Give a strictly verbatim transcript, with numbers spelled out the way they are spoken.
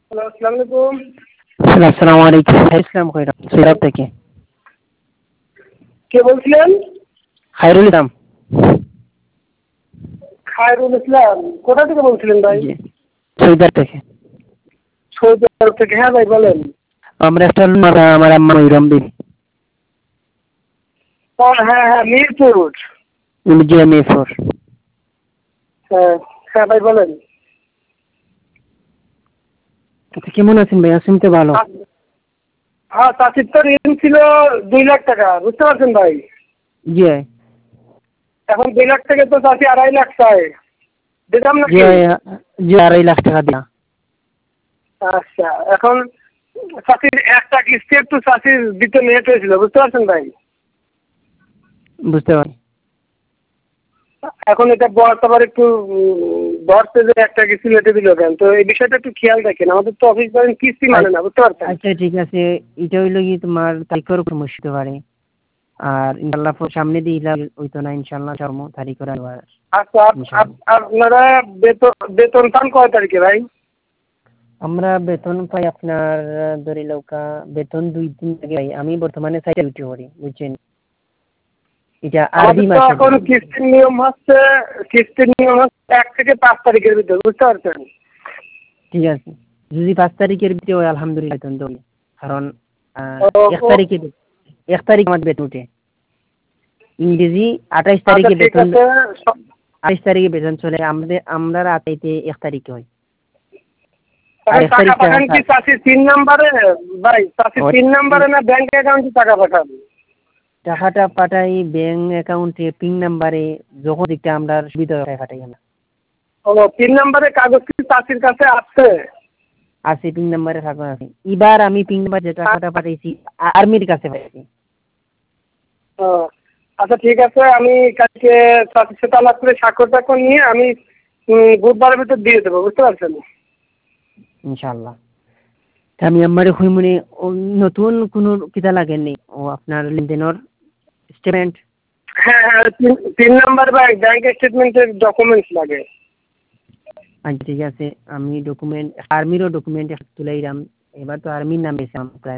Hello, আসসালামু আলাইকুম। আসসালামু আলাইকুম। ইসলাম কইরা সিরাপ থেকে। কে বলছিলেন? খায়রুল ইসলাম। খায়রুল ইসলাম। কোথা থেকে বলছিলেন ভাই? জি। সৌদার থেকে। সৌদি আরব থেকে। হ্যাঁ ভাই বলেন। আমরা একটা আমার আম্মা মইরম বিবি। ও হ্যাঁ হ্যাঁ মিরপুর। জি মিরপুর। হ্যাঁ হ্যাঁ ভাই বলেন। আচ্ছা, কেমন আছেন ভাই? আছেন তো ভালো। হ্যাঁ চাচির তো ঋণ ছিল দুই লাখ টাকা, বুঝতে পারছেন ভাই? জি এখন দুই লাখ থেকে তো চাচি আড়াই লাখ চায়, দিতাম জি নাকি? জি আড়াই লাখ টাকা দিয়া। আচ্ছা, এখন চাচির একটা কিস্তি একটু চাচির দিতে লেট হয়েছিল, বুঝতে পারছেন ভাই? বুঝতে পারি। এখন এটা বস আবার একটু ধরছে যে একটা কিস্তি লেটে দিল কেন, তো এই বিষয়টা একটু খেয়াল রাখেন। আমাদের তো অফিস ধরেন কিস্তি মানে না, বুঝতে পারছেন? আচ্ছা ঠিক আছে, এটা হইলো কি তোমার তারিখের উপর মুশতে পারে। আর ইনশাল্লাহ সামনে দিয়ে হইতো না, ইনশাল্লাহ চর্ম তারিখের আবার। আচ্ছা, আপনারা বেতন বেতন পান কয় তারিখে ভাই? আমরা বেতন পাই আপনার ধরে লৌকা বেতন দুই দিন আগে পাই। আমি বর্তমানে সাইটে ডিউটি করি, বুঝছেন? এটা আরবি আমাদের তো মাসে এখন কিস্তির নিয়ম হচ্ছে কিস্তির নিয়ম হচ্ছে এক থেকে পাঁচ তারিখের ভিতরে, বুঝতে পারছেন? ঠিক আছে, যদি পাঁচ তারিখের ভিতরে হয় আলহামদুলিল্লাহ বেতন দেবো। কারণ আহ, ও এক ও, তারিখে এক তারিখ আমার বেতন উঠে। ইংরেজি আঠাইশ আচ্ছা তারিখে ঠিক বেতন। আছে। স- আঠাইশ তারিখে বেতন চলে আমাদের, আমরা রাতে এক তারিখে হয়। আর এখন এক টাকা তারিখ পাঠান কি চাষির তিন নাম্বারে? ভাই চাষির তিন নাম্বারে না ব্যাংক অ্যাকাউন্টে টাকা পাঠান? টাকাটা পাঠাই ব্যাংক অ্যাকাউন্টে পিন নাম্বারে, যখন দিকটা আমরা সুবিধা হয় পাঠাই না। ও তিন নাম্বারে কাগজ কি চাষির কাছে আছে? আছে, পিন নাম্বারে থাকবে আছে। এবার আমি পিন নাম্বার যে টাকাটা পাঠাইছি আর্মির কাছে পাঠাইছি। ও আচ্ছা ঠিক আছে, আমি কালকে চাষির সাথে আলাপ করে স্বাক্ষর টাক্ষর নিয়ে আমি উম, বুধবারের ভিতর দিয়ে দেবো, বুঝতে পারছেন? ইনশাআল্লাহ। তা আমি আমারে কই মনে নতুন কোনো কিতা লাগেনি ও আপনার লেনদেনের স্টেটমেন্ট। হ্যাঁ হ্যাঁ তিন তিন নাম্বার বা ব্যাংক স্টেটমেন্টের ডকুমেন্টস লাগে। আচ্ছা ঠিক আছে, আমি ডকুমেন্ট আর্মিরও ডকুমেন্ট তুলাইলাম। এবার তো আর্মির নাম বেশি আমার প্রায়।